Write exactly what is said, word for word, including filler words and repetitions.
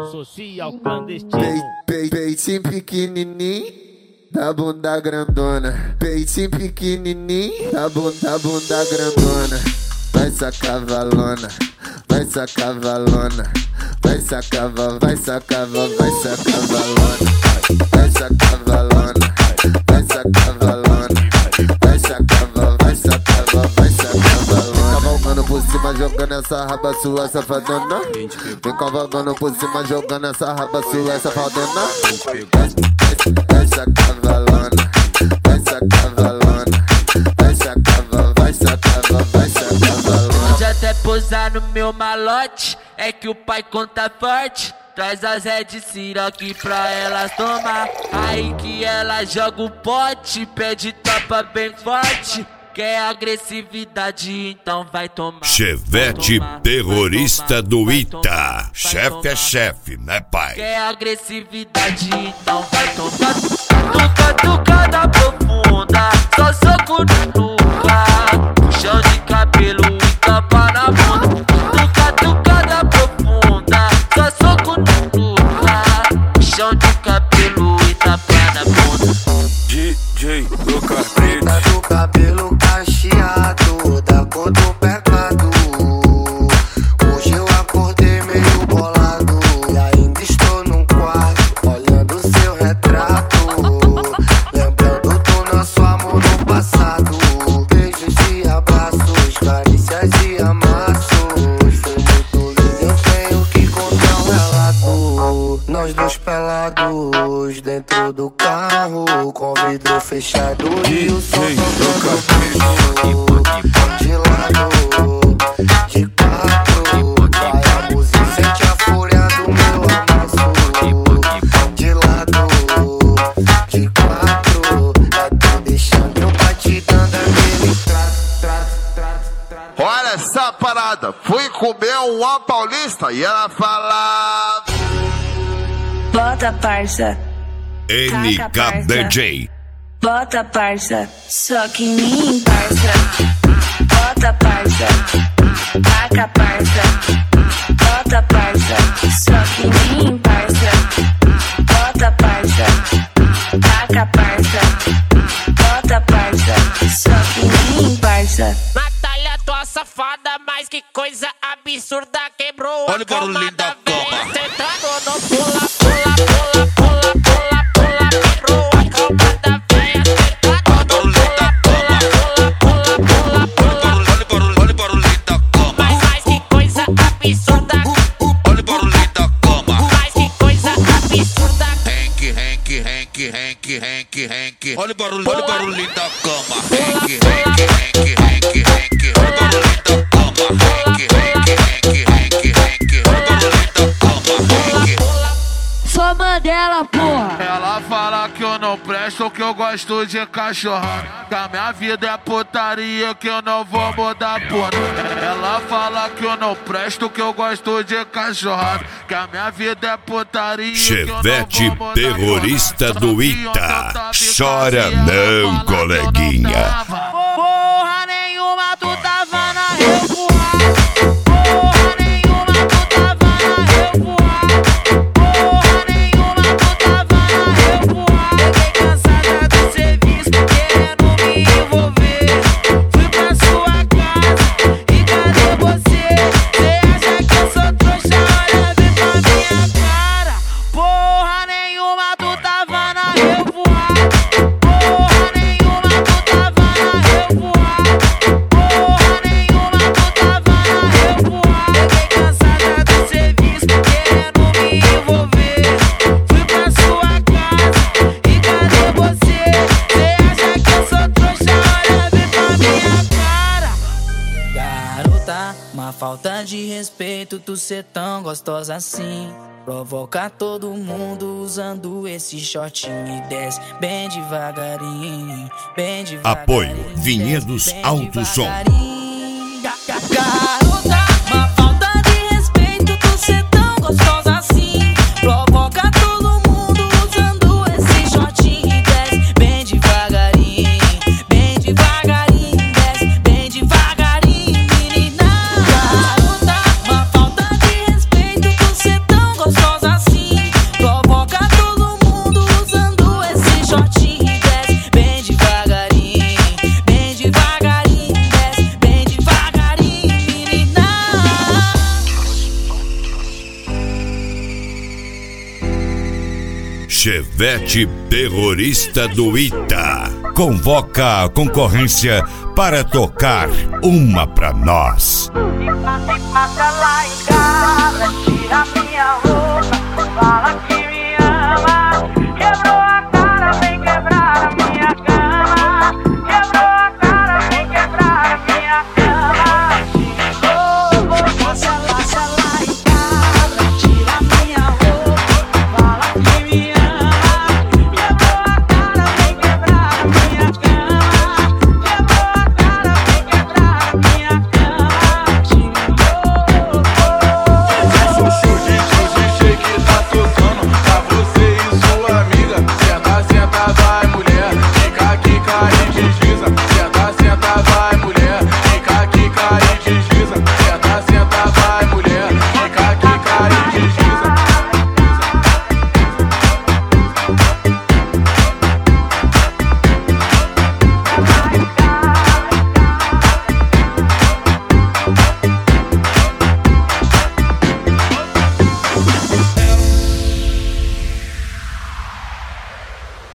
social clandestino. Peitinho pequenininho, da bunda grandona. Peitinho pequenininho, da bunda, bunda grandona. Vai sacar valona, vai sacar valona. Vai sacar, vai sacar, vai sacar valona. Vai sacar valona, vai sacar valona. Vai sacar, vai sacar, vai sacar valona. Cavalgando por cima, jogando essa raba sua, safadona. Vem cavalgando por cima, jogando essa raba sua, safadona. Vai sacar valona, vai sacar valona. Vai sacar, vai sacar, vai sacar valona. Pode até posar no meu malote, é que o pai conta forte. Traz as Red Ciroc pra elas tomar. Aí que ela joga o pote, pede topa bem forte. Quer agressividade, então vai tomar. Chevette terrorista do Ita. Chefe é chefe, né, pai? Quer agressividade, então vai tomar. Tuca, tucada profunda, só soco no nuca. Puxão de cabelo e tapa na bunda. Tuca, tucada profunda, só soco no nuca. Puxão de cabelo e tapa na bunda. D J Lucas Preto. Tá do cabelo cacheado, da cor do pecado. Hoje eu acordei meio bolado e ainda estou num quarto, olhando seu retrato, lembrando do nosso amor no passado. Beijos e abraços, carícias e amassos. Foi muito lindo, eu tenho que contar um relato. Nós dois pelados dentro do carro, com vidro fechado e o som tocando. De lado, de quatro, vai a música, sente a fúria do meu amasso. De lado, de quatro, é tô deixando eu batidão daquele trato, trato, trato, trato. Olha essa parada, fui comer uma paulista e ela falava: bota parça, N K D J. bota parça, só que em mim parça. Bota parça, taca parça. Bota parça, só que em mim parça. Bota parça, taca parça. Bota parça, só que em mim parça. Natália, tua safada, mas que coisa absurda. Quebrou olha a cama da cama. Sentado no pula, pula, pula, pula, pula, pula. Quebrou a cama da véia. Sentado no pula, pula, pula, pula, pula. Olha o barulho, olha o barulho da cama. Mas, mas que coisa absurda. Olha o barulho da cama. Mas que coisa absurda. Henk, Henk, Henk, Henk, Henk, Henk. Olha o barulho, olha o barulho da cama. Henk, Henk, Henk, Henk, Henk. Olha o barulho da cama. Henk, Henk, Henk, Henk, Henk. Olha o barulho da cama. Henk. Sou Mandela, porra. ela fala que eu não presto, que eu gosto de cachorrada, que a minha vida é putaria, que eu não vou mudar porra. Ela fala que eu não presto, que eu gosto de cachorrada, que a minha vida é putaria. Chevette terrorista do Ita. Chora não, coleguinha. Porra nenhuma, tu tava na revoada. Porra nenhuma, tu tava na revoada. Porra nenhuma, tu tava na revoada. Fiquei cansada do serviço, querendo me envolver. Fui pra sua casa e cadê você? Cê acha que eu sou trouxa? Olha bem pra minha cara. Porra nenhuma, tu tava na revoada. Porra nenhuma, tu tava na revoada. Porra nenhuma, tu tava na revoada. Fiquei cansada do serviço, querendo me envolver. Fui pra sua casa e cadê você? Cê acha que eu sou trouxa? Olha bem pra minha cara. Garota, uma falta de respeito, tu ser tão gostosa assim. Provoca todo mundo usando esse shortinho e desce bem devagarinho, bem devagarinho. Apoio Vinhedos Alto Som. Garota, uma falta de respeito, tu ser tão gostosa assim. Provoca todo mundo usando esse shortinho e desce bem devagarinho, bem devagarinho, desce bem devagarinho, menina. Garota, uma falta de respeito, tu ser tão gostosa assim. Chevette Terrorista do Ita convoca a concorrência para tocar uma pra nós. E passa lá em casa.